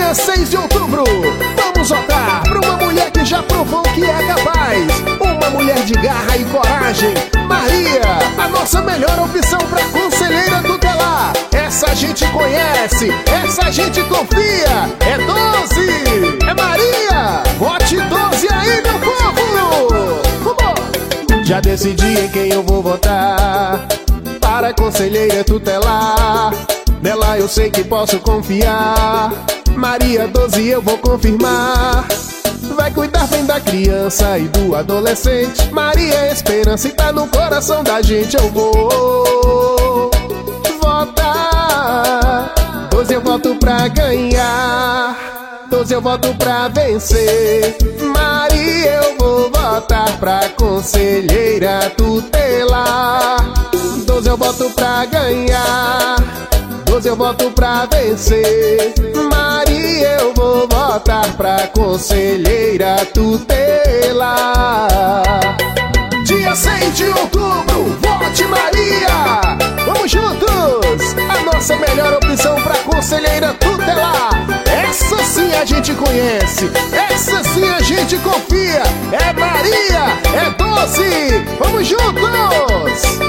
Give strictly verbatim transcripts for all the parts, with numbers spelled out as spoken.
dia seis de outubro, vamos votar pra uma mulher que já provou que é capaz. Uma mulher de garra e coragem, Maria, a nossa melhor opção pra conselheira tutelar. Essa a gente conhece, essa a gente confia. É doze, é Maria. Vote doze aí, meu povo. Vamos! Já decidi em quem eu vou votar para conselheira tutelar. Nela eu sei que posso confiar. Maria doze eu vou confirmar. Vai cuidar bem da criança e do adolescente. Maria é esperança e tá no coração da gente. Eu vou votar. doze eu voto pra ganhar. doze eu voto pra vencer. Maria eu vou votar pra conselheira tutelar. doze eu voto pra ganhar. doze eu voto pra vencer. Maria eu vou votar pra conselheira tutelar. Dia seis de outubro, vote Maria. Vamos juntos, a nossa melhor opção pra conselheira tutelar. Essa sim a gente conhece, essa sim a gente confia. É Maria, é doze, vamos juntos.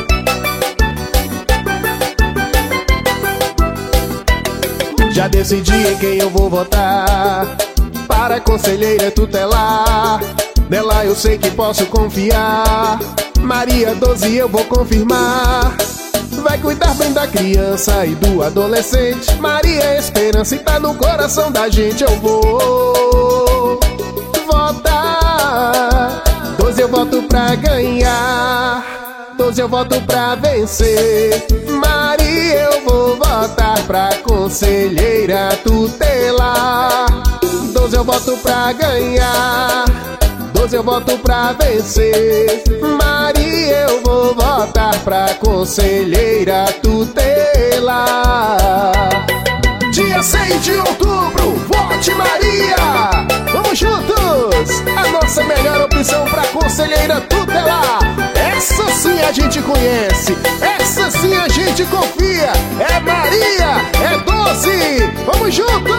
Já decidi em quem eu vou votar para conselheira tutelar. Nela eu sei que posso confiar. Maria doze eu vou confirmar. Vai cuidar bem da criança e do adolescente. Maria é esperança e tá no coração da gente. Eu vou votar. doze eu voto pra ganhar. doze eu voto pra vencer. Maria eu vou votar pra conselheira tutelar. doze eu voto pra ganhar. doze eu voto pra vencer. Maria eu vou votar pra conselheira tutelar. Dia seis de outubro, vote Maria. Vamos juntos, a nossa melhor opção pra conselheira tutelar. Essa sim a gente conhece, essa sim a gente confia. É Maria, é doze, vamos juntos.